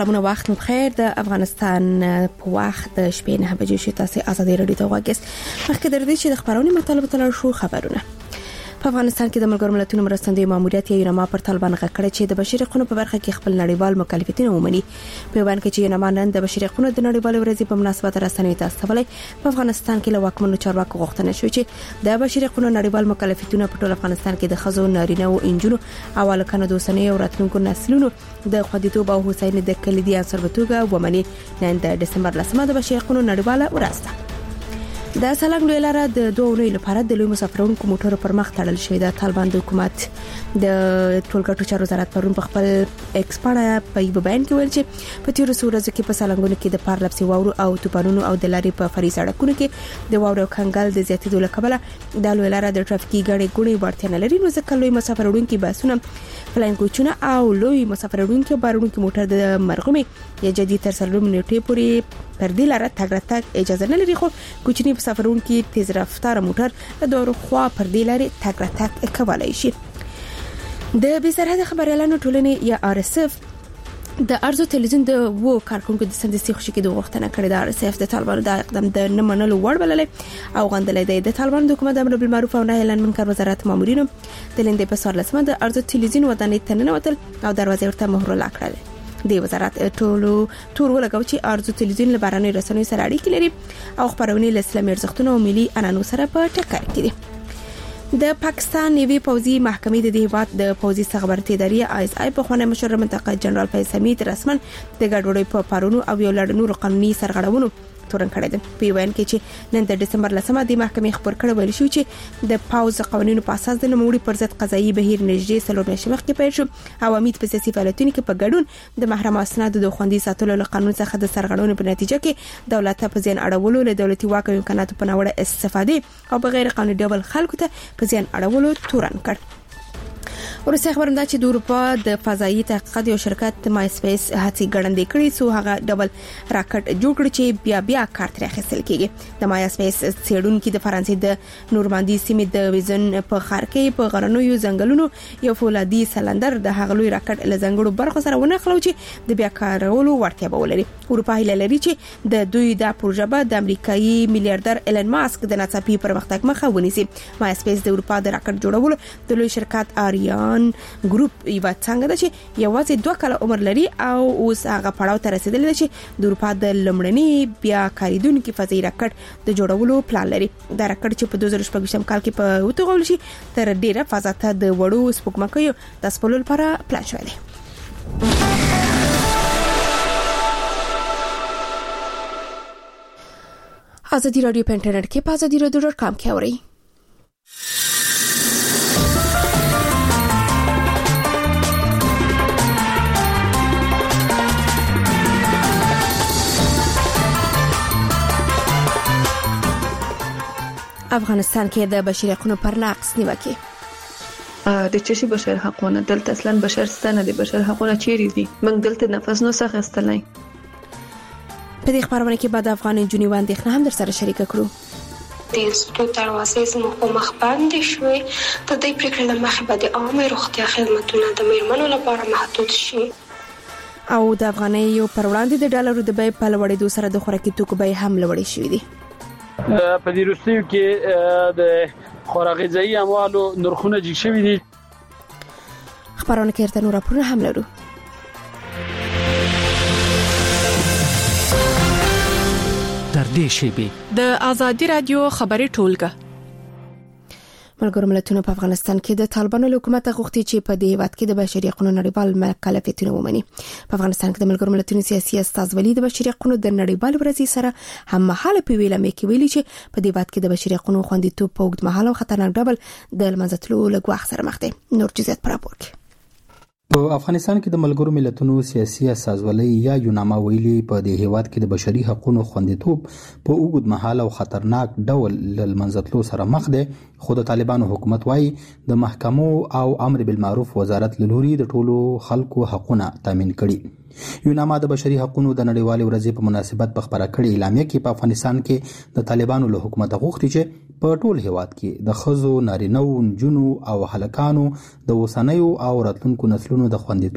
سلامونه، وخت مو بخیر. د افغانستان په وخت د شپې 9 بجې شو. تاسو ازادي رادیو ته وګورئ. مخکې درته چې د خبرونې مطالبه تل شو خبرونه. په افغانستان کې د ملګرو ملتونو مرستندوی ماموریت یوناما پر طالبان غږ کړی چې د بشري حقوقو په برخه کې خپل نړیوال مکلفیتونه ومني. په بیان کې چې یوناما نن د بشري حقوقو د نړیوال ورځې په مناسبت رسنیو ته استولې په افغانستان کې له واکمنو چارواکو غوښتنه شوې چې د بشري حقوقو نړیوال مکلفیتونه په ټول افغانستان کې د خزو، نارینه او انجونو او الکانو د اوسنۍ او راتلونکو نسلونو د خوندیتوب او هوساینې د کلیدي عنصر په توګه ومني. نن د دسمبر 10 د بشري حقوقو نړیواله ورځ ده. د سالنګ لوی لاره د 2 اونۍ لپاره د لوی مسافرونکو موټرو پر مخ تړل شوې ده. طالبان د حکومت د ټولګټو چارو وزارت پرون په خپل ایکس باندې په بیان کې ویل چې په تیر ورځو کې په سالنګونو کې د پارلپسي واورو او توپانونو او د لارې په فري سړکونو کې د واورو کنګل د زیاتېدو لپاره د لوی لاره د ټرافیکي ګڼې ګوڼې ورته نه لري. نو ځکه لوی مسافرونکو باسونه، فلاین کوچونه او لوی مسافرونکو بارونکو موټر د مرغومي یا جدي تر سلوم نیټې پورې پر دې لاره تګ راتګ اجازه نه لري. خو کوچني مسافرونکو تیز رفتار موټر د دورو خوا پر دې لارې تګ راتګ کولای شي. د بې سرحده خبريالانو ټولنې یا RSF د ارزو تلویزیون د وو کارکونکو د سندسي خوشي کې د غوښتنه کړې ده. RSF د طالبانو د اقدام د نه منلو وړ بللې او غندلې ده. د طالبانو د حکومت امر بالمعروف او نهي عن المنکر وزارت مامورینو د لندې په 14 د ارزو تلویزیون ودانې ته ننوتل او دروازې ورته مهر لاکړل. د وزارت ټولو تور ولګاو چې ارزو تلویزیون له باراني رسنیو سره اړیکې لري او خبرونه له اسلامي ارزښتونو او ملي عنعنو سره په ټکر کې دي. د پاکستان نیوی پوځي محکمې د هیواد د پوځي خبرتي ادارې ISI په خونه مشر منطقه جنرال فیض حمید رسمن د ګډوډۍ په پارونو او یو لړ نور قانوني سرغړونو تورن کړی دی. په وین کې چې نن د دسمبر 10 د محکمې خبر کړی ویل شو چې د پاوز قوانینو په اساس د نوموړي پر ضد قضایي بهیر نږدې 3 میاشتې مخکې پیل شو او امید په سیاسي فعالیتونو کې په ګډون د محرم اسناد د خوندي ساتلو له قانون څخه د سرغړونې په نتیجه کې دولت په ځین اړولو له دولتي واک او امکاناتو په ناوړه استفاده او بغیر قانوني ډول خلکو ته په ځین اړولو تورن کړ. ورسته خبرم ده چې د اروپا د فضایي تحقیقات یو شرکت مای سپیس هڅې ګړندې کړې سو هغه ډبل راکټ جوړ کړ چې بیا کار تر اخیستل کېږي. د مای سپیس څېړونکو د فرانسې د نورماندي سیمې د ویزن په خار کې په غرنیو ځنګلونو یو فولادي سلندر د هغلوی راکټ له ځنګړو برخو سره ونه خلو چې د بیا کارولو ورته بولري. اروپا هیله لري چې د دوی د پروژه به د امریکایي میلیارډر ایلن ماسک د ناڅاپي پرمختګ مخه ونیسي. مای سپیس د اروپا د راکټ جوړولو د لوی شرکت آریان ګروپ یو څنګه ده چې یوازې 2 کاله عمر لري او اوس هغه پړاو ته رسیدلی دی چې د اروپا د لمړني بیا کاریدونکو فضایي راکټ د جوړولو پلان لري. دا راکټ چې په 2014 کال کې په وټغول شي تر ډیره فضا ته د وړو سپوږمکیو د سپولو لپاره پلان شوی دی. ازادي رادیو په انټرنیټ کې په azadieradio.com کې اورئ. افغانستان کې د بشري حقوقو پر نقض نیوکه د چشي بشر حقونه دلته اصلا بشر ستنه دي. بشر حقونه چیرې دي؟ موږ دلته نفس نو څخه استلای. په دې خبرونه کې بعد افغان جنوب اندېښنه هم در سره شریک کړو. د انسټیټیوټ دروازې زموږ په مخ باندې شوې. د دې پریکړې له مخې به د عامه روغتیا خدماتونه د میرمنو لپاره محدود شي. او د افغانۍ پر وړاندې د ډالرو د بیې په لوړېدو سره د خوراکي توکو بیې هم لوړې شوې دي. په دې وروستیو کې د خوراک غذایی اموالو نرخونه جګ شوي دي. خبرونه کې ارته نور راپورونه هم لرو. در دې شیبه د ازادي رادیو خبري ټولګه. ملګرو ملتونو په افغانستان کې د طالبانو حکومت غوښتي چې په دې هیواد کې د بشري حقوقو نړیوال مکلفیتونه ومني. په افغانستان کې د ملګرو ملتونو سیاسي استازولي د بشري حقوقو د نړیوال ورځې سره هم مهاله په ویلمه کې ویلي چې په دې هیواد کې د بشري حقوقو خوندیتوب په اوږد مهاله او خطرناک ډول د لمنځه تللو لګواخ سره مخ دی. نور جزئیات پر راپور کې. په افغانستان کې د ملګرو ملتونو سیاسي استازولۍ یا یوناما ویلي په دې هیواد کې د بشري حقوقو خوندیتوب په اوږد مهاله او خطرناک ډول له منځه تللو سره مخ دی. خو د طالبانو حکومت وايي د محکمو او امر بالمعروف وزارت له لوري د ټولو خلکو حقوقونه تامین کړي. یوناما د بشري حقوقو د نړیوالې ورځې په مناسبت په خبره کړې اعلامیه کې په افغانستان کې د طالبانو له حکومت غوښتي چې په ټول هیواد کې د خزو، نارینه‌و، نجونو او هلکانو د اوسنیو او راتلونکو نسلونو د خوندیتوب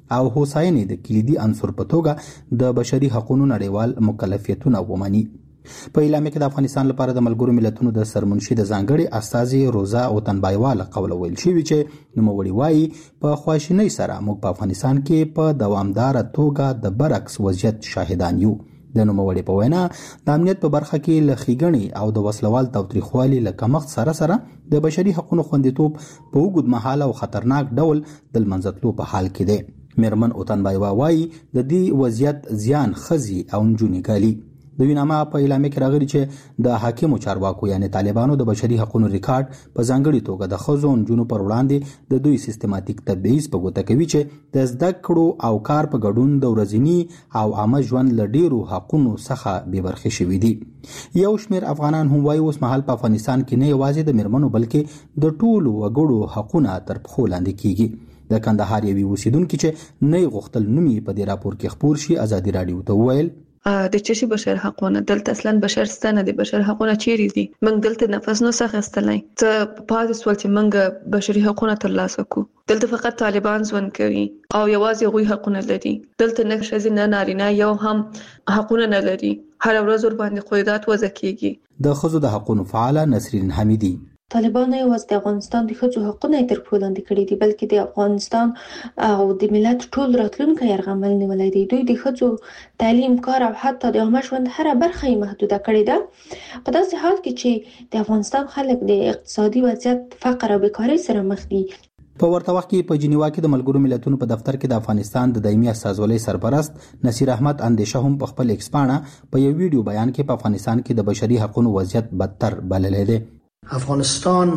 او هوساینې د کلیدي عنصر په توګه د بشري حقوقو نړیوال مکلفیتونه ومني. په اعلامیه کې د افغانستان لپاره د ملګرو ملتونو د سرمنشي د ځانګړي استازي روزا اوتنبایوا له قوله ویل شوی چې نوموړي وایي په خواشینۍ سره موږ په افغانستان کې په دوامداره توګه د برعکس وضعیت شاهدان یو. د نوموړي په وینا د امنیت په برخه کې له ښېګڼې او د وسلوال تاوتریخوالي له کمښت سره د بشري حقوقو خوندیتوب په اوږد مهاله او خطرناک ډول د لمنځه تلو په حال کې دی. میرمن اوتنبایوا وایي د دې وضعیت زیان ښځې او نجونې ګالي. د ویناما په اعلامیه کې راغلي چې د حاکمو چارواکو یعنی طالبانو د بشري حقوقو ریکارډ په ځانګړي توګه د ښځو او نجونو پر وړاندې د دوی سیستماتیک تبعیض په ګوته کوي چې د زده کړو او کار په ګډون د ورځني او عامه ژوند له ډیرو حقوقو څخه بې برخې شوي دي. یو شمېر افغانان هم وایي اوس مهال په افغانستان کې نه یوازې د میرمنو بلکې د ټولو وګړو حقونه تر پښو لاندې کیږي. د کندهار یوې اوسیدونکي چې نه غوښتل نوم یې په دې راپور کې خپور شي ازادي راډیو ته وویل د چشي بشر حقونه دلته اصلا بشر ستنه دي بشر حقونه چیرې دي موږ دلته نفس نو څخه استلای ته پاتې سوال چې موږ بشري حقونه ترلاسه کو دلته فقط طالبان ځون کوي او یوازې غوي حقونه لري دلته نه ښځې نه نارینه یو هم حقونه نه لري هر ورځ ور باندې قیودات وضع کیږي. د ښځو د حقوقو فعاله نسرین حمیدی طالبان نه یوازې د افغانستان د ښځو حقونه تر پښو لاندې کړي دي بلکې د افغانستان او د ملت ټول راتلونکی یرغمل نیولای دی. دوی د ښځو تعلیم کار او حتی د عامه ژوند هر برخه یې محدوده کړې ده په داسې حال کې چې د افغانستان خلک د اقتصادي وضعیت فقر او بیکارۍ سره مخ دي. په ورته وخت کې په جنیوا کې د ملګرو ملتونو په دفتر کې د افغانستان د دایمي استازولۍ سرپرست نصیر احمد اندیشه هم په خپل ایکس پاڼه په یو ویډیو بیان کې په افغانستان کې د بشري حقوقو وضعیت بدتر بللی دی. افغانستان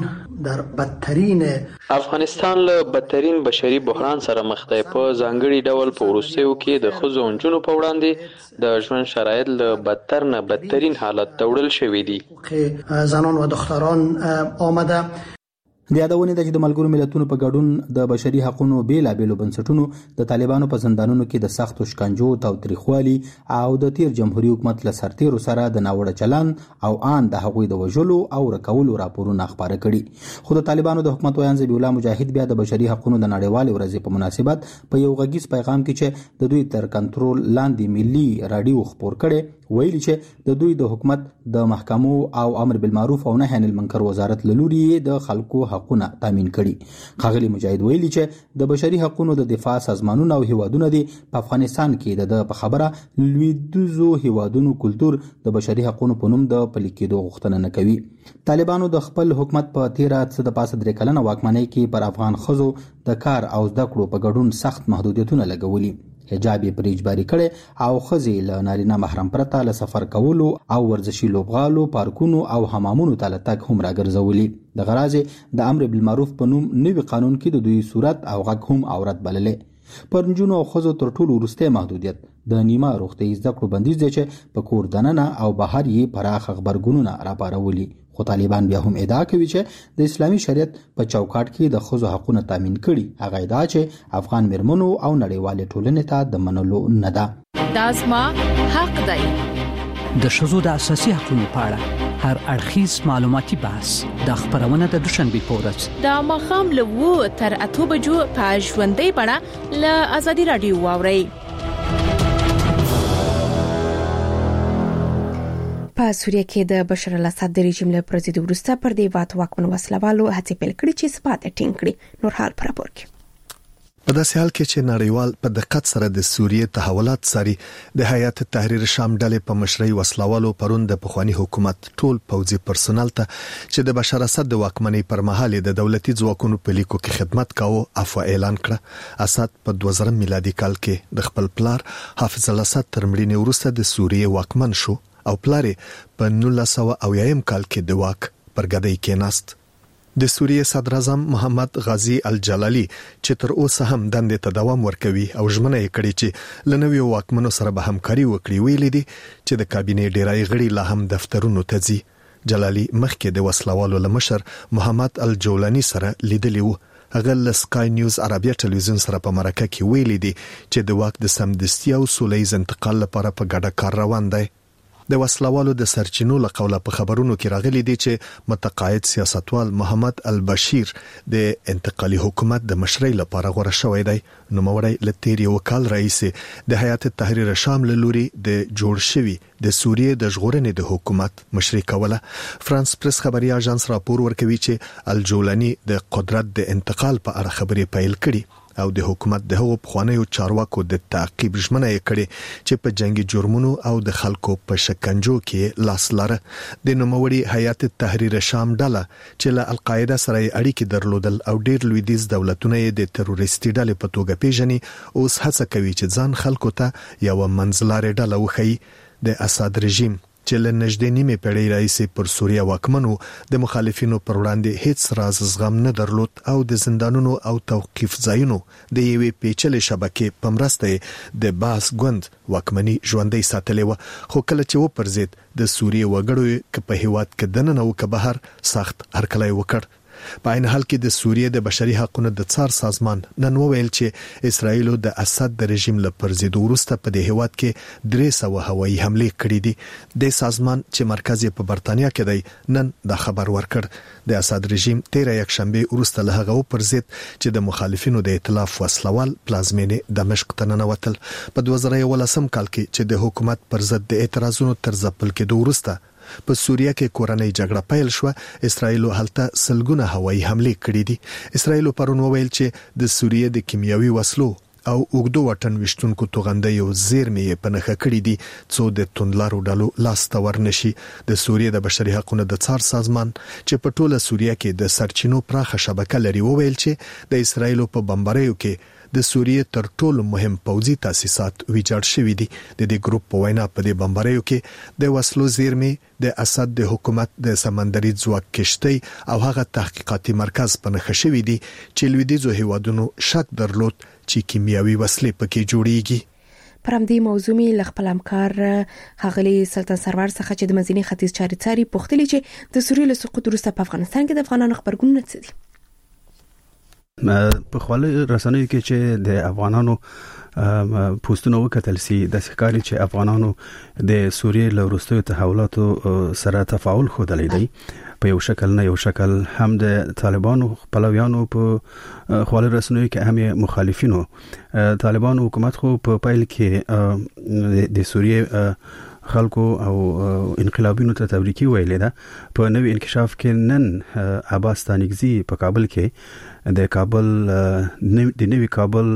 له بدترین بشري بحران سره مخ دی. په ځانګړي ډول په وروستیو کې د ښځو او نجونو په وړاندې د ژوند شرایط له بدتر نه بدترین حالت ته وړل شوي دي. زنان و دختران آمده د یادونې ده چې د ملګرو ملتونو په ګډون د بشري حقوقو بیلابېلو بنسټونو د طالبانو په زندانونو کې د سختو شکنجو تاوتریخوالي او د تیر جمهوریت حکومت له سرتیرو سره د ناوړه چلند او ان د هغوی د وژلو او رکولو راپورونه خپاره کړي. خو د طالبانو د حکومت ویان ذبیح الله مجاهد بیا د بشري حقوقو د نړیوالې ورځې په مناسبت په یو غږیز پیغام کې چې د دوی تر کنټرول لاندې ملي رادیو خپور کړي ویلي چې د دوی د حکومت د محکمو او امر بالمعروف او نهي عن المنکر وزارت له لوري د خلکو حقوقونه تامین کړي. ښاغلي مجاهد ویلي چې د بشري حقوقو د دفاع سازمانونه او هیوادونه دي په افغانستان کې د په خبره لویدیځو هیوادونو کلتور د بشري حقوقو په نوم د پلي کېدو غوښتنه نه کوي. طالبانو د خپل حکومت په 13 کلنه واکمنۍ کې پر افغان ښځو د کار او زده کړو په ګډون سخت محدودیتونه لګولي. حجاب یې پرې اجباري کړي او ښځې له نارینه محرم پرته له سفر کولو او ورزشي لوبغالو پارکونو او حمامونو ته له تګ هم راګرځولي. د غرض د امر بالمعروف په نوم نوي قانون کې د دوی صورت او غږ هم عورت بللې. پر نجونو او ښځو تر ټولو وروستی محدودیت د نیمه روغتیايي زده کړو بندیز دی چې په کور دننه او بهر یې پراخ خبرګونونه راپارولي. خو طالبان بیا هم ادعا کوي چې د اسلامي شریعت په چوکاټ کې د ښځو حقوقونه تامین کړي. هغه ادعا چې افغان میرمنو او نړیوالې ټولنې ته د منلو نه ده. دا زما حق دی. د ښځو د اساسي حقوقو په اړه هر اړخیز معلوماتي بحث د خبرونه د دوشنبه په ورځ د ماښام له 2 تر 8 بجو په ژوندۍ بڼه له ازادي رادیو واورئ. په سوریه کې د بشار الاسد د رژیم له پرځېدو وروسته پر دې واکمن وسلوالو هڅې پیل کړې چې ثبات ټینګ کړي. نور حال پر راپور کې په داسې حال کې چې نړیوال په دقت سره د سوریې تحولات ساري د هیئت تحریر شام ډلې په مشرۍ وسلوالو پرون د پخوانی حکومت ټول پوځي پرسونل ته چې د بشار اسد د واکمنۍ پر مهال د دولتي ځواکونو په لیکو کې خدمت کاوه عفو اعلان کړ. اسد په 2000 میلادي کال کې د خپل پلار حافظ الاسد تر مړینې وروسته د سوریې واکمن شو او پلار په 1900 کال کې د واک پر ګدۍ کېناست. د سوریې صدر اعظم محمد غازی الجلالی چې تر اوسه هم دندې ته دوام ورکوي او ژمنه یې کړې چې لنوي واکمنو سره به همکاري وکړي. ویلي دي چې د کابینې ډیری غړي لا هم دفترونو ته ځي. جلالی مخکې د وسلوالو لمشر محمد الجولانی سره لیدلی وو. هغه له سکای نیوز عربیه ټلویزیون سره په مرکه کې ویلي دي چې د واک د سمدستي او سولهییز انتقال لپاره په ګډه کار روان دی. د وسلوالو د سرچینو له قوله په خبرونو کې راغلي دي چې متقاعد سیاستوال محمد البشیر د انتقالي حکومت د مشرۍ لپاره غوړه شوی دی. نو موري لتيري وکال رئیس د هیئت تحریر شام له لوري د جوړ شوی د سوریه د ژغورنې د حکومت مشري کوله. فرانس پریس خبري اژانس راپور ورکوي چې الجولانی د قدرت د انتقال په اړه خبري پیل کړي او د حکومت د هغو پخوانیو چارواکو د تعقیب ژمنه یې کړې چې په جنگي جرمونو او د خلکو په شکنجو کې لاس لاره. د نوموړي هیئت تحریر شام ډله چې له القاعده سره اړیکې درلودل او ډېر لویدیځ دولتونه یې د تروریستي ډلې په توګه پیژني، اوس هڅه کوي چې ځان خلکو ته یو منځلارې ډله وښيي. د اسد رژیم چې له نږدې نیمه پیړۍ راهیسې پر سوریه واکمنو د مخالفینو پر وړاندې هیڅ راز زغم نه درلود او د زندانونو او توقيف ځایونو د یوې پیچلې شبکې په مرسته د باس ګوند واکمني ژوندۍ ساتلې و. خو کله چې وپرځید د سوریه وګړو کې په هیواد کې دننه او که بهر سخت هرکلی وکړ. په عین حال کې د سوریه د بشري حقوقو د څار سازمان نن وویل چې اسرائیل د اسد د رژیم له پرځېدو وروسته په دې هیواد کې 300 هوایي حملې کړې دي. د سازمان چې مرکز یې په برتانیا کې دی نن دا خبر ورکړ. د اسد رژیم 13 یکشنبه وروسته له هغه پرځید چې د مخالفینو د ائتلاف وسلوال پلازمینې دمشق ته ننوتل. په 2018 کال کې چې د حکومت پر ضد د اعتراضونو تر ځپل کېدو وروسته په سوریه کې کورنۍ جګړه پیل شو، اسرائیل هلته سلګونه هوایي حملې کړې دي. اسرائیل پرون وویل چې د سوریه د کیمیاوي وسلو او اوګدو وطن وشتونکو توغندیو زیرمې په نخښه کړې دي څو د توندلارو ډلو لاس ته ورنشي. د سوریه د بشري حقوقو د څار سازمان چې په ټوله سوریه کې د سرچینو پراخه شبکه لري وویل چې د اسرائیل په بمباریو کې د سوریه تر ټولو مهم پوځي تاسیسات ویجاړ شوي دي. د دې ګروپ په وینا په دې بمباریو کې د وسلو زیرمې د اسد د حکومت د سمندري ځواک کشتۍ او هغه تحقیقاتي مرکز په نښه شوي دي چې لویدیځو هیوادونو شک درلود چې کیمیاوي وسلې پکې جوړیږي. پر همدې موضوع می ل خپل همکار ښاغلي سلطان سرور څخه چې د منځني ختیځ چارې څاري پوښتنه چې د سوریې له سقوط وروسته په افغانستان کې د افغانانو خبرګون څه دي؟ په خپل رسنیو کې چې د افغانانو پوسټونه وکتل سي د ښکاری چې افغانانو د سوریې له وروستیو تحولاتو سره تفاعل خوده دی په یو شکل نه یو شکل هم د طالبانو خپلویانو په خپل رسنیو کې هم مخالفینو طالبانو حکومت خو په پایل کې د سوریې خلکو او انقلابینو ته تبریکي ویلې ده. په نوې انکشاف کې نن عباس تانیگزی په کابل کې د کابل د نوې کابل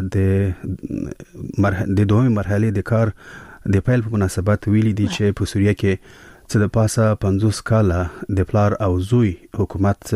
د دوه مرحله د کار د پیل په مناسبت ویلي دي چې په سوریه کې چې د پاسه 50 کاله د پلار او زوی حکومت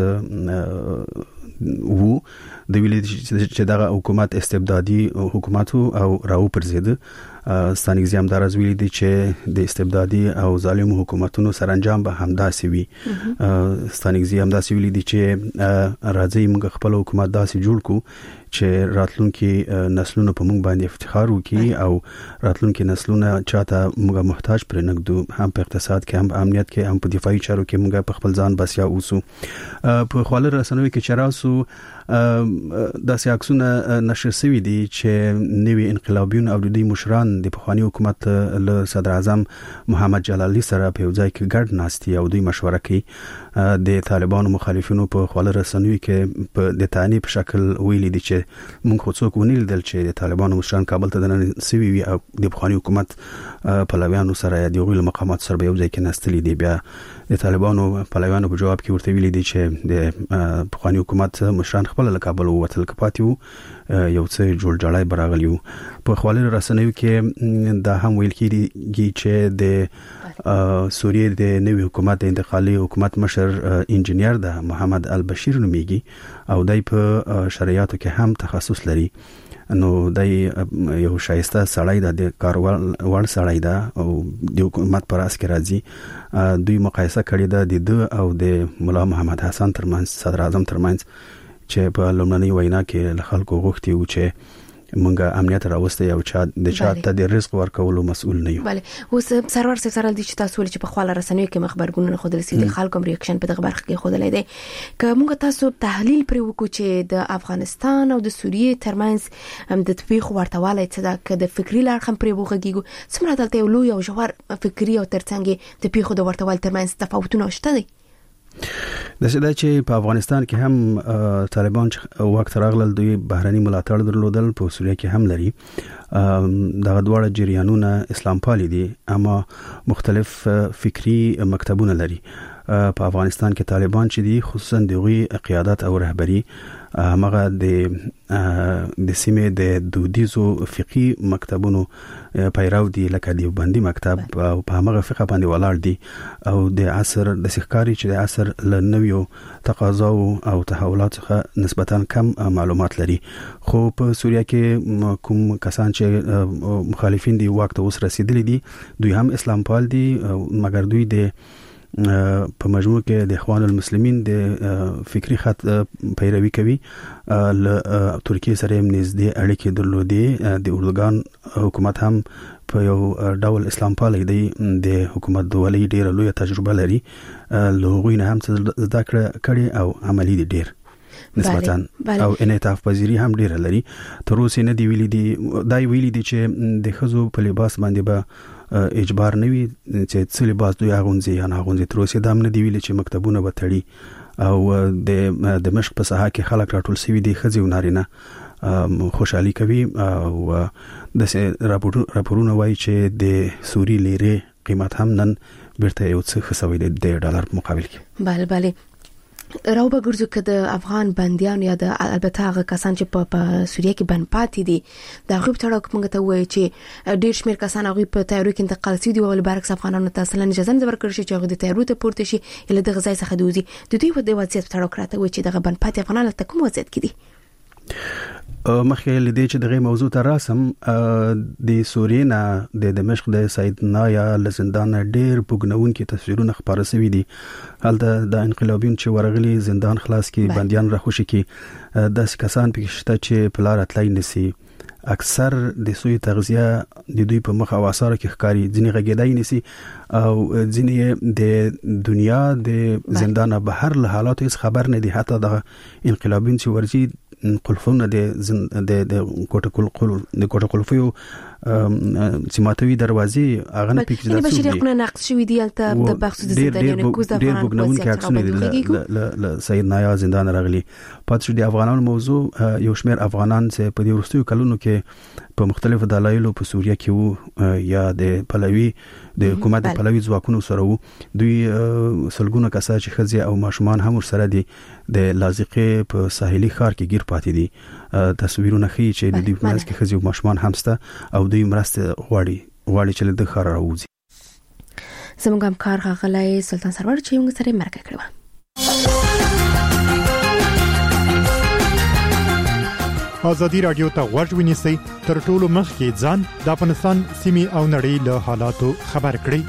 وو د ویلي چې دغه حکومت استبدادي حکومت او راو پرزید ستانیگزی هم در از ویلي دي چې د استبدادي او ظالم حکومتونو سرانجام به همداسې وي. ستانیگزی هم داسې ویلي دي چې راځي موږ خپل حکومت داسې جوړ کو چې راتلونکي نسلونه په موږ باندې افتخار وکړي او راتلونکي نسلونه چاته موږ محتاج پر نګدو هم په اقتصاد کې هم امنیت کې هم په دفاعي چارو کې موږ په خپل ځان بسیا اوسو. په خپل رسنوي کې چراسو داسې عکسونه نشر شوي دي چې نوی انقلابیون او د مشران د پخوانی حکومت له صدر اعظم محمد جلالی سره په ځای کې ګډ ناستي او دوی مشوره کوي. د طالبانو مخالفینو په خپل رسنوي کې په د تانی په شکل ویلي دي چې موږ خو څوک ونیل دل چې د طالبانو مشران کابل ته دننه سوي وي او د پخوانی حکومت پلویانو سره د غوښتل مقامات سره به یو ځای کې نستلي دي. بیا د طالبانو پلویانو په جواب کې ورته ویلي دي چې د پخوانی حکومت مشران خپل له کابل ووتل کپاتیو یو څه جوړ جوړای براغلیو. په خپل رسنوي کې دا هم ویل کیږي چې د سوریه د نوي حکومت د انتقالي حکومت مشر انجینیر ده محمد البشیر نومیږي او دای په شریعتو کې هم تخصص لري. نو دای یو شایسته سړی ده د کاروال وړ سړی ده او د حکومت پر اس کې راځي. دوی مقایسه کړې ده د او د مولا محمد حسن ترمنځ صدر اعظم ترمنځ چې په لومړنۍ وینا کې له خلکو غوښتي و چې مونږه امنیت راوستي او د چا ته د رزق ورکولو مسؤل نه یو. بله اوس سرور سره د تاسو چې په خپل رسنیو کې خبرګونونه خودل سي د خلکو ریاکشن په دغه برخه کې خودلای دي که موږ تاسو تحلیل پر وکړو چې د افغانستان او د سوریې ترمنځ د تطبیق ورتواله څه ده که د فکری لار هم پر وګیږو څومره دلته یو لوی او ژور فکری او ترڅنګ د پیښو د ورتوال ترمنځ تفاوتونه شته دي. د سده چې په افغانستان کې هم طالبان وخت راغلل دوی بهرني ملاتړ درلودل په سوریه کې هم لري دغه دواړه جریانونه اسلام پالي دي اما مختلف فکری مکتبونه لري. په افغانستان کې طالبان چې دي خصوصا دغه قیادت او رهبری هغه د سیمې د دودیزو فقهي مکتبونو پیرو دي لکه دیوبندي مکتب په هغه فقه باندې ولاړ دي او د عصر د سخکاری چې د عصر له نویو تقاضا او تحولات څخه نسبتا کم معلومات لري. خو په سوریه کې کوم کسان چې مخالفین دي وخت اوس رسیدلی دي دوی هم اسلام پال دي مګر دوی د په مجموع کې د اخوان المسلمین د فکری خط پیروي کوي. ل ترکیه سره نږدې اړیکې درلودې د اردوغان حکومت هم په یو ډول اسلام پالي دی د حکومت دوالي ډیره لوی تجربه لري له هغوی نه هم زده کړي او عملی دي ډیر نسبتاً او انعطاف پذیری هم ډیره لري. تر اوسه نه دی ویلي دي چې د خزو په لباس باندې به اجبار نه وي چې څه لباس دوی اغونځي یا نه اغونځي. تر اوسه دا نه دی ویلي چې مکتبونه به تړي او د مشق په ساحه کې خلک راټول شوي دي خزي او نارینه خوشحالي کوي او د راپورونه وایي چې د سوري لیرې قیمت هم نن بیرته یو څه خسوي د $1 په مقابل کې. بله راو به ګرځو که د افغان بنديان یا د البته هغه کسان چې په سوریه کې بند پاتې دي د غوب تړاو کومه ته وایي چې ډیر شمیر کسان هغه په تیارو کې انتقال شي دي او برعکس افغانانو ته اصلا اجازه نه ورکړل شي چې هغه د تیارو ته پورته شي اله د غزای څخه دوزي د دوی په وضعیت تړاو کراته وایي چې د بند پاتې افغانانو ته کوم وضعیت کې دي. مخکې لدې چې دغه موضوع ته راسم د سورینا د دمشق د سید نایا لزندان ډېر بوګنون کې تصویرونه خبره شوې دي. هلته د انقلابیون چې ورغلي زندان خلاص کې بنديان راخوشي کې د کسان پکې شته چې په لار اتلای نسی اکثر د سوی تغذیه د دوی په مخ او اثر کې ښکاری ځنی غږیدای نسی او ځنی د دنیا د زندان بهر له حالات هیڅ خبر نه دي. حتی د انقلابیون چې ورجی قلفونه د کوټه قلفیو سیماتوي دروازې هغه نه پکې د بشري حقوقو نقض شوی دی البته د بخصوص د زندانونو کوز د افغان وضعیت ل سید نایا زندان راغلي پاتې د افغانانو موضوع یو شمېر افغانان چې په دې وروستیو کلونو کې په مختلفو دلایلو په سوریه کې وو یا د پلوي د حکومت د پلوي ځواکونو سره وو دوی سلګونه کسان چې خځې او ماشومان هم سره دي د لازقې په ساحلي ښار کې گیر پاتې دي. تصویرونه ښیي چې د دې په کې خځې او ماشومان هم سته او دوی مرسته غواړي چې له ښار راوځي. زموږ همکار غلای سلطان سرور چې موږ سره مرکه کړو. ازادي رادیو ته غوږ ونیسئ تر ټولو مخکې ځان د افغانستان سیمې او نړۍ له حالاتو خبر کړئ.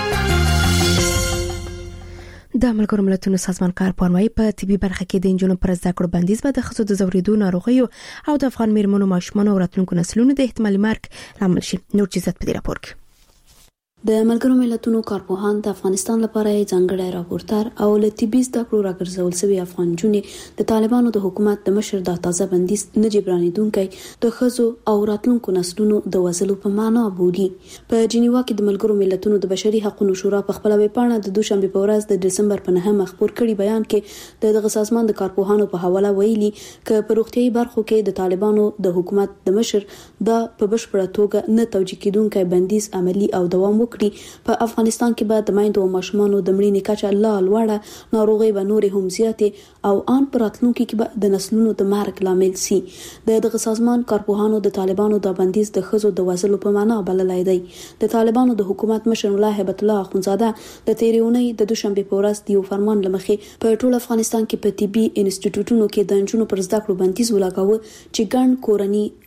د ملګرو ملتونو سازمان کارپوهانوي په طبي برخه کې د انجونو پر زده کړو بندیز به د خصوصي د زوریدو ناروغیو او د افغان میرمنو ماشومانو او راتلونکو نسلونو د احتمالي مرګ لامل شي. نور چیزات په دې راپور کې د ملګرو ملتونو کارپوهان د افغانستان لپاره ځانګړی راپورټر او له طبي زده کړو راګرځول شوی افغان جونې د طالبانو د حکومت د مشر د تازه بندیز نه جبرانیدونکي د خزو او راتلونکو نسلونو د وزلو په معنا بولي. په جنیوا کې د ملګرو ملتونو د بشري حقوقو شورا په خپل ویبپاڼه د دوشنبه په ورځ د دسمبر په 9 خبر کړي بیان کې دغه سازمان د کارپوهانو په حواله ویلي ک په روغتيایي برخو کې د طالبانو د حکومت د مشر د په بشپړه توګه نه توجیه کیدونکي بندیز عملی او دوام په افغانستان کې به د مایندو او ماشومانو د مړینې کچه لا لوړه ناروغي به نور هم زیاتې او ان پراتلونکو کې به د نسلونو د مرګ لامل شي. دغه سازمان کارپوهانو د طالبانو د بندیز د خزو د وزلو په معنا بللای دی. د طالبانو د حکومت مشر الله هیبت الله اخونزاده د تیریونۍ د دوشنبه په ورځ د یو فرمان لمخې په ټول افغانستان کې په طبي انسټیټیوټونو کې د انجونو پر زده کړو بندیز ولګاوه چې ګڼ کورنۍ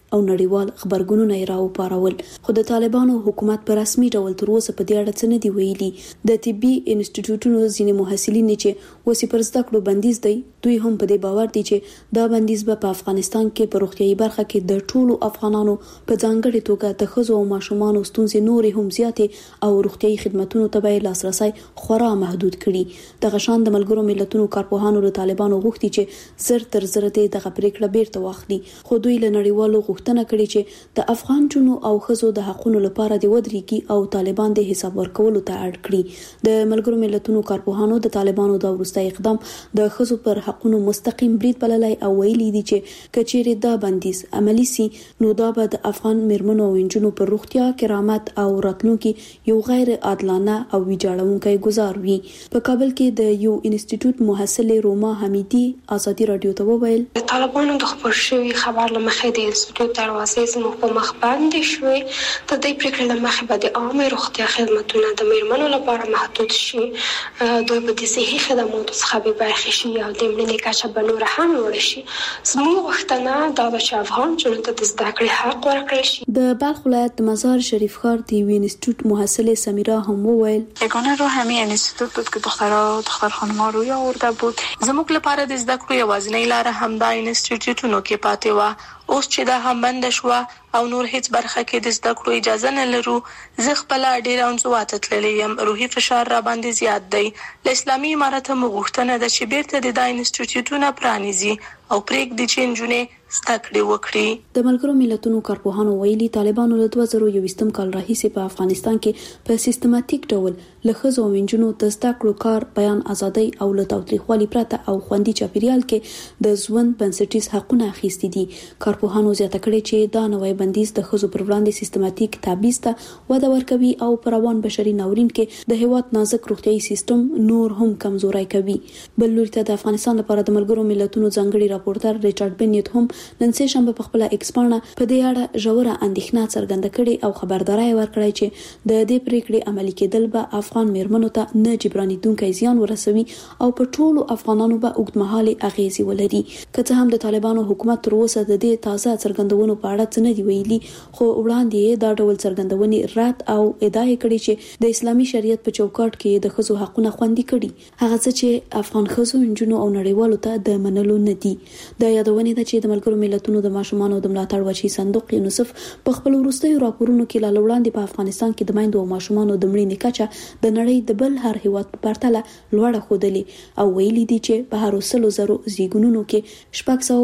او نړیوال خبرګونونه یې راوپارول. خو د طالبانو حکومت په رسمي ډول تر اوسه په دې اړه څه نه دی ویلي. د طبي انسټیټیوټونو ځینې محصلین چې اوس پر زده کړو بندیز دی، دوی هم په دې باور دي چې دا بندیز به په افغانستان کې په روغتیايي برخه کې د ټولو افغانانو په ځانګړي توګه د ښځو او ماشومانو ستونزې نورې هم زیاتې او روغتیايي خدماتونو ته به لاسرسي خورا محدود کړي. دغه شان د ملګرو ملتونو کارپوهانو له طالبانو غوښتي چې زر تر زر دغه پریکړه بیرته واخلي، خو دوی له نړیوالو غوښتنه کړې چې د افغان جنو او ښځو د حقوقو لپاره د ودرېږي او طالبان د حساب ورکولو ته اړ کړي. د ملګرو ملتونو کارپوهانو د طالبانو د وروستي اقدام د ښځو پر حقوقو مستقیم برید بللی او ویلي دي چې کچېرې دا بندیز عملی سي نو دا به د افغان میرمنو او انجونو پر روغتیا، کرامت او راتلونکي یو غیر عادلانه او ویجاړونکی گزار وي. په کابل کې د یو انسټیټیوټ محصله روما حمیدي ازادي رادیو ته وویل طالبانو د خبر شوی خبر لمخې د انسټیټیوټ دروازې زموږ په مخ باندې شوې. د دې پریکړې لمخې به د عامه روغتیا خدماتونه د میرمنو لپاره محدود شي. دوی به د صحي خدماتو څخه به برخې شي او د مړینې کچه به نور هم لوړ شي. زموږ غوښتنه دا ده چې افغان جنو ته د زده کړې حق ورکړل شي. د بلخ ولایت د مزار شریف ښار د یو انسټیټیوټ محصله سمیرا هم وویل یگانه راه همین انسټیټیوټ بود که دختر خانم‌ها روی آورده بود. زموږ لپاره د زده کړې یوازینۍ لاره همدا انسټیټیوټونو کې پاتې و. اوس چې دا هم بند شو او نور هیڅ برخه کې د زده کړو اجازه نه لرو، زه خپل ډیر انزواته تللی یم. روحي فشار را باندې زیات دی. له اسلامي امارت مو غوښتنه ده چې بیرته د انسټیټیوټونو پرانیزي او پرېږدي چې نجونې زده کړې وکړي. د ملګرو ملتونو کارپوهانو ویلي طالبانو له 2021 کال راهیسې په افغانستان کې په سیستماتیک ډول له ښځو او نجونو د زده کړو کار، بیان ازادي او له تاوتریخوالي پرته او خوندي چاپیریال کې د ژوند بنسټیز حقونه اخیستي دي. کارپوهانو زیاته کړې چې دا نوې بندیز د ښځو پر وړاندې سیستماتیک تبعیض ته وده ورکوي او پر روان بشري ناورین کې د هیواد نازک روغتیايي سیستم نور هم کمزوري کوي. بل لوري ته د افغانستان لپاره د ملګرو ملتونو ځانګړي راپورټر ریچارډ بنیت هم نن سه شنبه په خپل ایکس پاڼه په دې اړه ژوره اندېښنه څرګنده کړې او خبرداري ورکړې چې د دې پریکړې عملي کېدل به افغان میرمنو ته نه جبرانیدونکي زیان ورسوي او په ټولو افغانانو به اوږدمهاله اغیزې ولري. که څه هم د طالبانو حکومت تر اوسه د دې تازه څرګندونو په اړه څه نه دی ویلي، خو وړاندې دا ډول څرګندونې رد او ادعا کړې چې د اسلامي شریعت په چوکاټ کې د ښځو حقونه خوندي کړي، هغه څه چې افغان ښځو، نجونو او نړیوالو ته د منلو نه دي. د یادونې ده چې د ملګرو ملتونو د ماشومانو د ملاتړ وچی صندوق یونیسف په خپل وروستیو راپورونو کې لا وړاندې په افغانستان کې د میندو او ماشومانو د مړینې کچه د نړۍ د بل هر هیواد په پرتله لوړه ښودلې او ویلي دي چې په هر 100,000 زیږونونو کې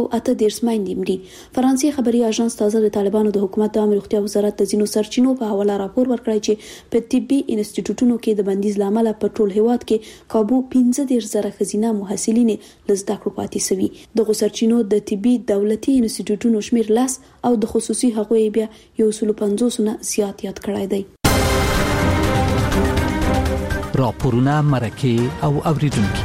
638 میندې مري. فرانسې خبري اژانس تازه د طالبانو د حکومت د عامه روغتیا وزارت د ځینو سرچینو په حواله راپور ورکړی چې په طبي انسټیټیوټونو کې د بندیز لامل په ټول هیواد کې کابو 15,000 خزینه محصلین لزده کړو پاتې سوي. د سرچینو د طبي دولتي انسټیټیوټونو شمیر 10 او د خصوصي هغوی بیا 150 نه زیات یاد کړای دی. راپورونه مرکه او اوریدونکو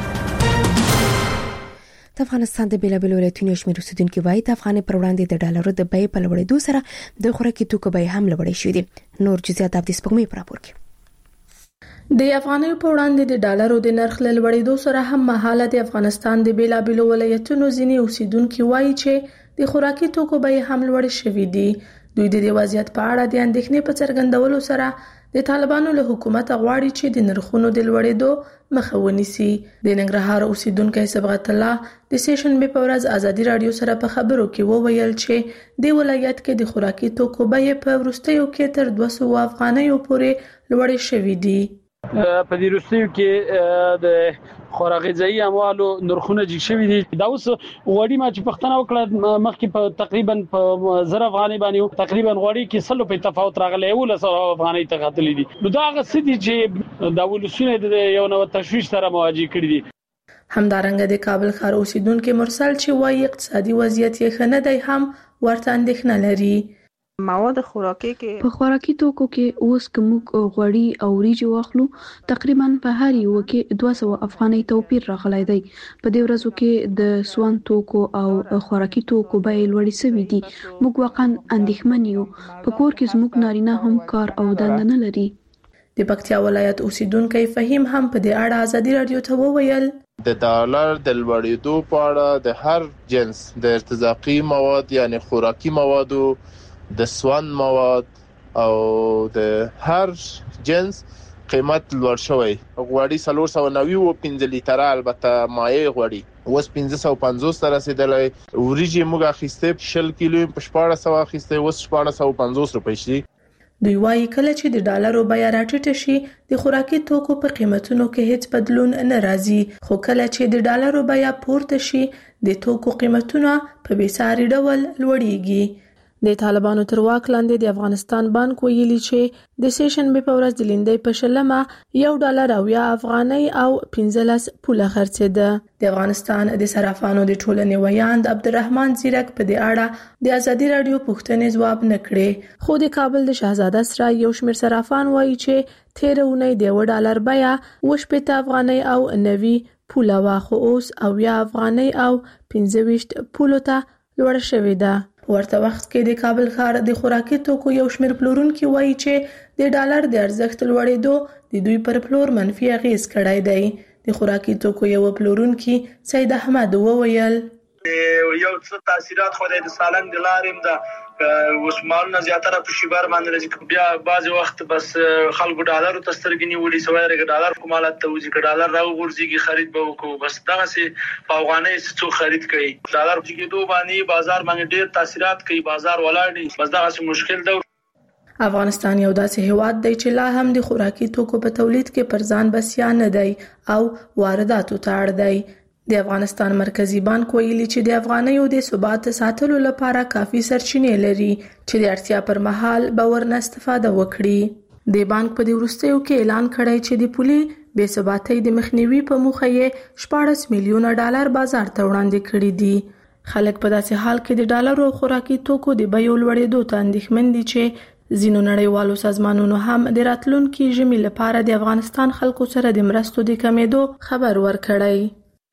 د افغانستان د بیلابیلو ولایتونو شمیر اوسیدونکو وایي د افغانۍ پر وړاندې د ډالرو د بیې په لوړېدو سره د خوراکي توکو بیې هم لوړې شوې دي. نور جزئیات د سپوږمۍ په راپور کې. د افغانۍ په وړاندې د ډالرو د نرخ له لوړېدو سره هم مهاله د افغانستان د بیلابیلو ولایتونو ځینې اوسیدونکو وایي چې د خوراکي توکو بیې هم لوړې شوې دي. دوی د دې وضعیت په اړه د اندېښنې په څرګندولو سره د طالبانو له حکومت غواړي چې د نرخونو د لوړېدو مخه ونیسي. د ننګرهار اوسیدونکو صبغت الله د سیشنبه په ورځ ازادي رادیو سره په خبرو کې وویل چې د ولایت کې د خوراکي توکو بیې په وروستیو کې تر 200 افغانیو پورې لوړې شوې دي. په دې وروستیو کې د خوراغځي اموالو نرخونه جګ شوي دي. دا اوس غوړي ما چې پښتنه وکړه مخکې په تقریبا په 1000 افغاني باندې تقریبا غوړي کې سلو په تفاوت راغلی و له 100 افغاني ته غتلې دي. نو دا هغه څه دي چې د ولسونه د یو نو تشویش سره مواجه کړي دي. همدارنګه د کابل ښار اوسیدونکو مرسل چې وايي اقتصادي وضعیت یې ښه نه دی هم ورته اندېښنه لري. مواد خوراکي کې په خوراکي توکو کې اوس کومک غوړي او وریجې واخلو تقریبا په هر یو کې 200 افغاني توپیر راغلی دی. په دې ورځو کې د سوان توکو او خوراکي توکو بیې لوړې شوې دي. موږ واقعا اندېښمن یو. په کور کې زموږ نارینه هم کار او دنده نه لري. د پکتیا ولایت اوسیدونکو فهیم هم په دې اړه ازادي رادیو ته وویل د ډالر د لوړېدو په اړه د هر جنس د ارتزاقي مواد یعنی خوراکي موادو د سون مواد او د هر جنس قیمت لوړ شوی. غوړي 390 و 15 لیټر البته مایع غوړي اوس 1550 تر رسیدلای. وریجې موږ اخیسته 10 کیلو په 1400 اخیسته اوس 1450 روپۍ شي. دوی وايي کله چې د ډالرو بیه راټیټه شي د خوراکي توکو په قیمتونو کې هیڅ بدلون نه راځي، خو کله چې د ډالرو بیه پورته شي د توکو قیمتونه په بیساري ډول لوړیږي. د طالبانو تر واک لاندې د افغانستان بانک ویلي چې د سیشنبه په ورځ د لیندۍ په شلمه $1 او افغانۍ او 15 پوله خرڅېده. د افغانستان د صرافانو د ټولنې ویاند عبدالرحمن زیرک په دې اړه د ازادي رادیو پوښتنې ځواب نه کړې، خو د کابل د شهزاده سره یو شمېر صرافان وایي چې تیر اونۍ د $1 بیه 80 افغانۍ او 90 پوله وا، خو اوس 80 افغانۍ او 25 پولو ته لوړه شوې ده. ورته وخت کې د کابل ښار د خوراکي توکو یو شمېر پلورونکي وایي چې د ډالر د ارزښت لوړېدو د دوی پر پلور منفي اغېز کړی دی. د خوراکي توکو یو پلورونکي سید احمد وویل یو څه تاثیرات خو د سالنګ د لارې د وسمالونه زیاتره په شیبر باندې راځي. بیا بعض وخت بس خلکو ډالر ته سترګې نیولې سوای رګ ډالر کومالات ته وځي ډالر راو ورځيږي خرید به وکړو، بس دغه سي په افغانۍ څو خرید کوي. ډالر چې دوه باندې بازار باندې ډېر تاثیرات کوي، بازار ولاړ بس دغه سي مشکل ده. افغانستان یو داسې هیواد دی چې لا هم د خوراکي توکو په تولید کې پر ځان بسیا نه دی او وارداتو ته اړ دی. د افغانستان مرکزی بانک ویلي چې د افغانیو د ثبات ساتلو لپاره کافي سرچینې لري چې د اړتیا پر مهال به ورنه استفاده وکړي. د بانک په دې وروستیو کې اعلان کړی چې د پولي بې ثباتۍ د مخنیوي په موخه یې $14 میلیونه بازار ته وړاندې کړي دي. خلک په داسې حال کې د ډالرو او خوراکي توکو د بیو لوړېدو ته اندېښمن دي چې ځینو نړیوالو سازمانونو هم د راتلونکي ژمي لپاره د افغانستان خلکو سره د مرستو د کمېدو خبر ورکړی.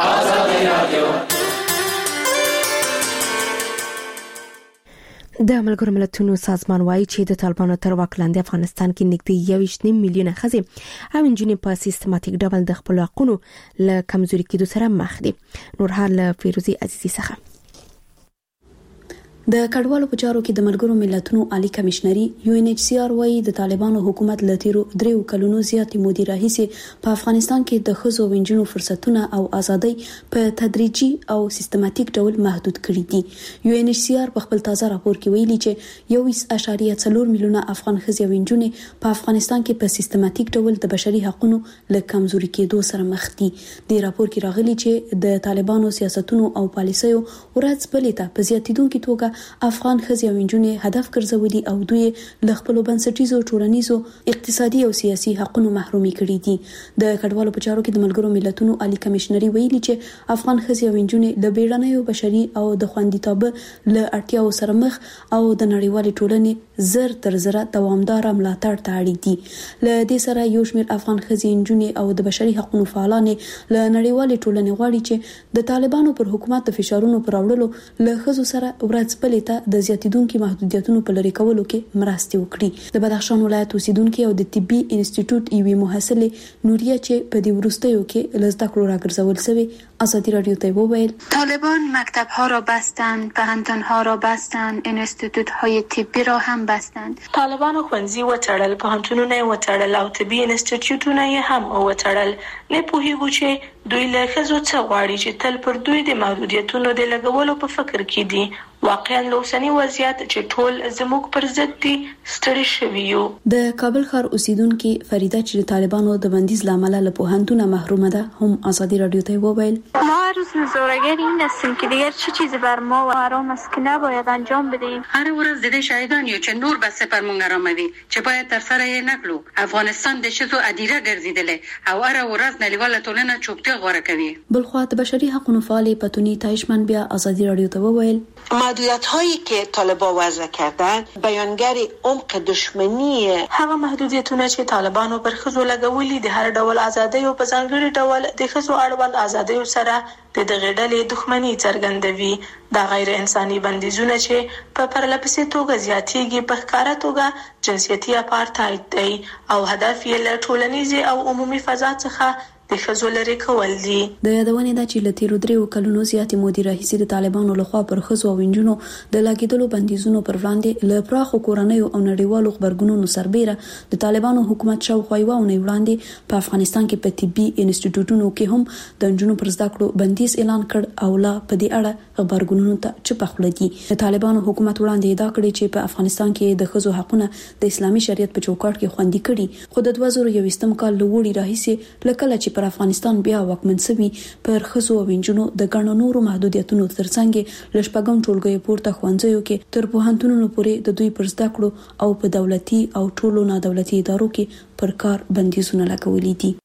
د ملګرو ملتونو سازمان وایي چې د طالبانو تر واک لاندې افغانستان کې نږدې 1.2 میلیونه ښځې او نجونې په سیستماتیک ډول د خپلو حقونو له کمزوري کېدو سره مخ دي. نور حال له فیروزي عزیزي څخه. د کډوالو په چارو کې د ملګرو ملتونو عالی کمشنري UNHCR وايي د طالبانو حکومت له تیرو 3 کلونو زیاتې مودې راهیسې په افغانستان کې د ښځو او نجونو فرصتونه او ازادۍ په تدریجي او سیستماتیک ډول محدود کړي دي. UNHCR په خپل تازه راپور کې ویلي چې 1.4 میلیونه افغان ښځې او نجونې په افغانستان کې په سیستماتیک ډول د بشري حقوقو له کمزوري کېدو سره مخ دي. د راپور کې راغلي چې د طالبانو سیاستونو او پالیسیو ورځ بلې ته په زیاتیدونکو توګه افغان ښځې او نجونې هدف ګرځولي او دوی له خپل بنسټیزو ټولنیزو اقتصادي او سیاسي حقوقو محرومي کړي دي. د کډوالو په چارو کې د ملګرو ملتونو عالی کمشنري ویلي چې افغان ښځې او نجونې له بیړنیو بشري او د خوندیتوب له اړتیاو سره مخ او د نړیوالې ټولنې زر تر زره دوامدار ملاتړ ته اړ دي. له دې سره یو شمېر افغان ښځې نجونې او د بشري حقوقو فعالان له نړیوالې ټولنې غواړي چې د طالبانو پر حکومت د فشارونو پر راوړلو له ښځو سره ورځ ته د زیاتیدونکو محدودیتونو په لرې کولو کې مرسته وکړي. د بدخشان ولایت اوسیدونکو او د طبي انسټیټیوټ یوې محصله نوریا چې په دې وروستیو کې لزده کړو راګرځول شوی ازادي رادیو ته وویل طالبان مکتب‌ها را بستند، پوهنتون‌ها را بستند، انستیتوت‌های طبی را هم بستند. طالبان ښوونځي وتړل، پوهنتونونه وتړل او طبي انستیتیوټونه هم وتړل. نه پوهیږو چې دوی له ښځو څه غواړي چې تل پر دوی د محدودیتونو د لګولو په فکر کې دي. واقعا لوسنی وضعیت چې ټول زموږ پر ضد دي ستړي شوي یو. د کابل ښار اوسیدونکو فریده چې طالبانو د بندیز لامل له پوهنتونه محرومه ده هم ازادي رادیو ته وویل ما روز نظاره‌گر این هستیم که دیگر چه چیزی بر ما و حرام است که نباید انجام بدیم. هر ورځ د دې شاهدان یو چې نور بس پر مونږ راوموي چې باید تر سره یې نکړو. افغانستان د شذو ادیره ګرځیدل او هر ورځ نړیواله ټولنه چوپتیا غوړه کوي. بلخو د بشري حقوقو فعال پتونی تایشمن بیا ازادي رادیو ته وویل محدودیت هایی که طالبان وضع کردن بیانگر عمق دشمنی هغه محدودیتونه چې طالبانو پر ښځو لګولي د هر ډول ازادۍ او په ځانګړي ډول د ښځو اړوند ازادۍ سره د دغه ډلې دښمنۍ څرګندوي. دا غیر انساني بندیزونه چې په پرلپسې توګه زیاتېږي په ښکاره توګه جنسیتي اپارټایډ دی او هدف یې له ټولنیزې او عمومي فضا څخه د ښځو لري کول دي. د یادونې دا چې لتیرو درې کلونو زیاتې مودې راهیسې د طالبانو لخوا پر ښځو او نجونو د لاګیدلو بندیزونو پر وړاندې له پراخو کورنیو او نړیوالو خبرګونونو سربېره د طالبانو حکومت شاوخوا یوه اونۍ وړاندې په افغانستان کې په طبي انسټیټیوټونو کې هم د نجونو پر زده کړو بندیز اعلان کړ او لا په دې اړه خبرګونونو ته چپ خوله دي. د طالبانو حکومت وړاندې ادعا کړې چې په افغانستان کې د ښځو حقونه د اسلامي شریعت په چوکاټ کې خوندي کړي، خو د 2021 کال لوړی راهیسې لکه چې پر افغانستان بیا واکمن شوی پر ښځو او نجونو د ګڼو نورو محدودیتونو ترڅنګ ل شپږم ټولګي پورته ښوونځیو کې تر پوهنتونونو پورې د دوی پر زده کړو او په دولتي او ټولو نادولتي ادارو کې پر کار بندیزونه لګولې دي.